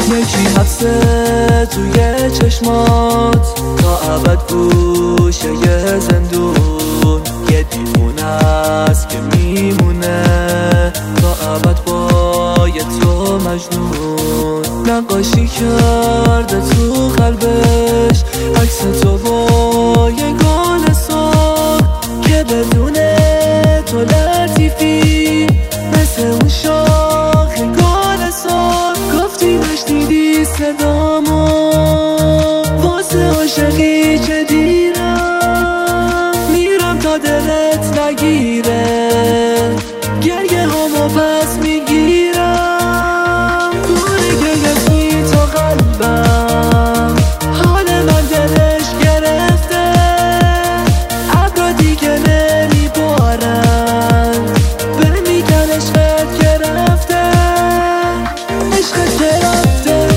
یکی حبسه توی چشمات تا ابد گوشه یه زندون، یه دیوونه است که میمونه تا ابد با یه تو مجنون. نقاشی کرده تو قلبش عکس تو با یه گل سرخ که بدون تو لطیفی مثل اون شاخ گل سرخ. گفتی نشنیدی صدامو واسه عاشقی که دیرم، میرم تا دلت نگیره گریه همو پس میگیرم. پوره گرفتی تو قلبم، حال من دلش گرفته، ابرا دیگه نمیبارن بمیگن عشقت گرفته، عشقت گرفته،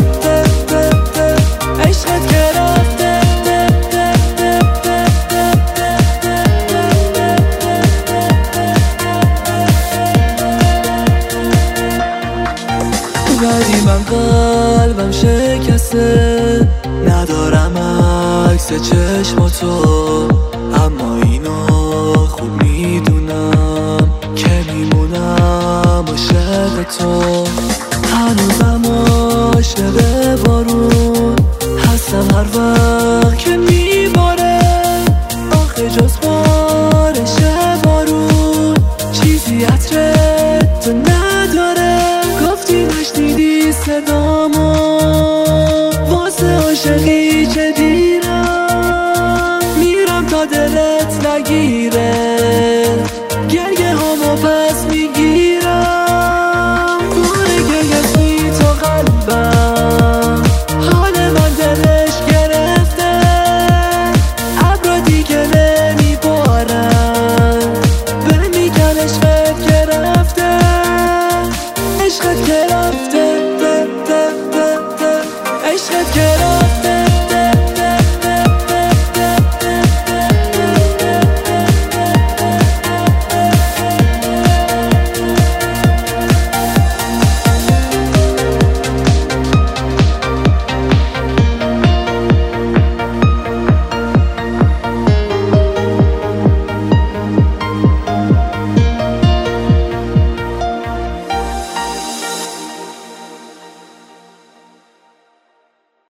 عشقت گرفته. ولی من قلبم شکسته، ندارم عکس چشماتو، اما اینو خوب میدونم که میمونم عاشق تو. هنوزم عاشق بارون هستم هر وقت که میباره، آخه جز بارش بارون چیزی عطرت نداره. گفتی نشنیدی صدامو